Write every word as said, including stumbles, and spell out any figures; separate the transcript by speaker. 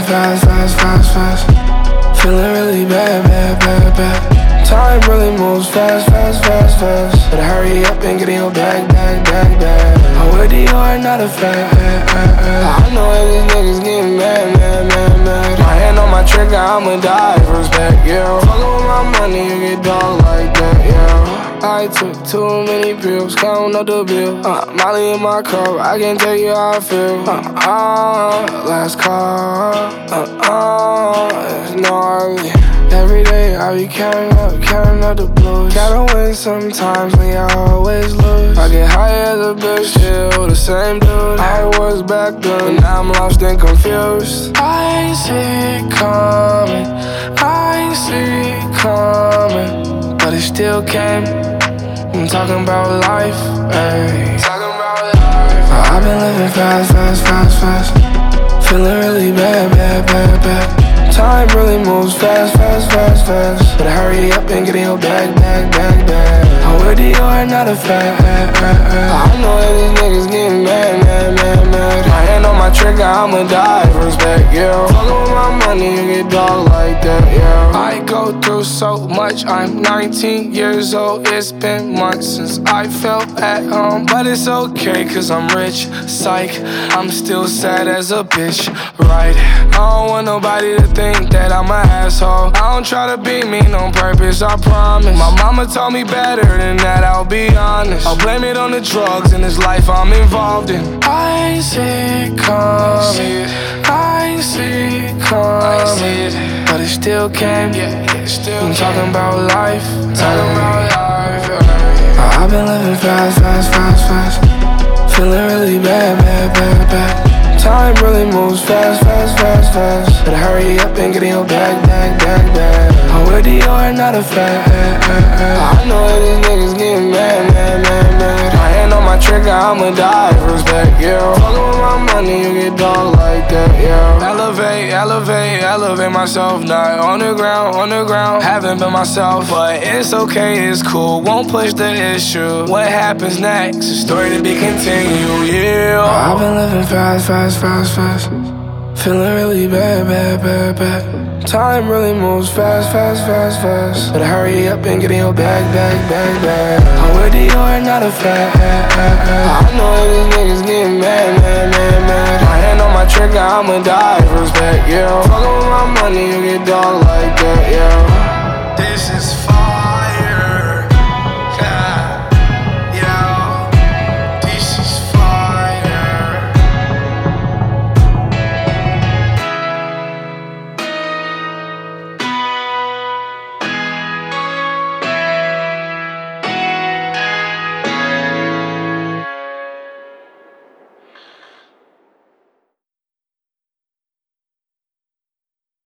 Speaker 1: living fast, fast, fast, fast. Feeling really bad, bad, bad, bad. Time really moves fast, fast, fast, fast. Better hurry up and get in your bag, bag, bag, bag. I'm with the R, not a fan. I know that these niggas getting mad, mad, mad, mad. My hand on my trigger, I'ma die for respect, yeah. Fuckin' with my money, you get dog like that, yeah. I took too many pills, counting up the bill. Uh, Molly in my cup, I can't tell you how I feel. Uh, uh, last call, uh, uh, it's gnarly. Every day I be counting up, counting up the blues. Gotta win sometimes, when I always lose. I get high as a bitch, still the same dude I was back then, but now I'm lost and confused. I ain't see it coming, I ain't see it coming, but it still came. I'm talking about life, ayy. Talking about life. I've been living fast, fast, fast, fast. Feeling really bad, bad, bad, bad. Time really moves fast, fast, fast, fast. Better hurry up and get in your bag, bag, bag, bag. I'm with the R, not a fan. I know that these niggas getting mad, mad, mad, mad. My hand on my trigger, I'ma die for respect, yeah. Fuckin' with my money, you get dog like that, yeah. I go through so much, I'm nineteen years old. It's been months since I felt at home, but it's okay, cause I'm rich, psych. I'm still sad as a bitch, right? I don't want nobody to think that I'm an asshole. I don't try to be mean on purpose, I promise. My mama told me better than that, I'll be honest. I'll blame it on the drugs in this life I'm involved in. I ain't see it coming, I ain't see it coming, but it still came. I'm talking about life, talking about life. I've been living fast, fast, fast, fast. Feeling really bad, bad, bad, bad. Time really moves fast, fast, fast, fast. Better hurry up and get in your bag, bag, bag, bag. I'm with the R, not a fan. I know that these niggas getting mad, mad, mad, mad. My hand on my trigger, I'ma die for respect, yeah. Fuckin' with my money, you get dog like that, yeah. Elevate, elevate, elevate myself. Not on the ground, on the ground. Haven't been myself, but it's okay, it's cool. Won't push the issue. What happens next? A story to be continued, yeah. I've been living fast, fast, fast, fast. Feeling really bad, bad, bad, bad. Time really moves fast, fast, fast, fast. Better hurry up and get in your bag, bag, bag, bag. I'm with the R, not a fan. I know that these niggas getting mad, mad, mad, mad. My hand on my trigger, I'ma die for respect, yeah. Fuckin' with my money, you get dog like that, yeah. This is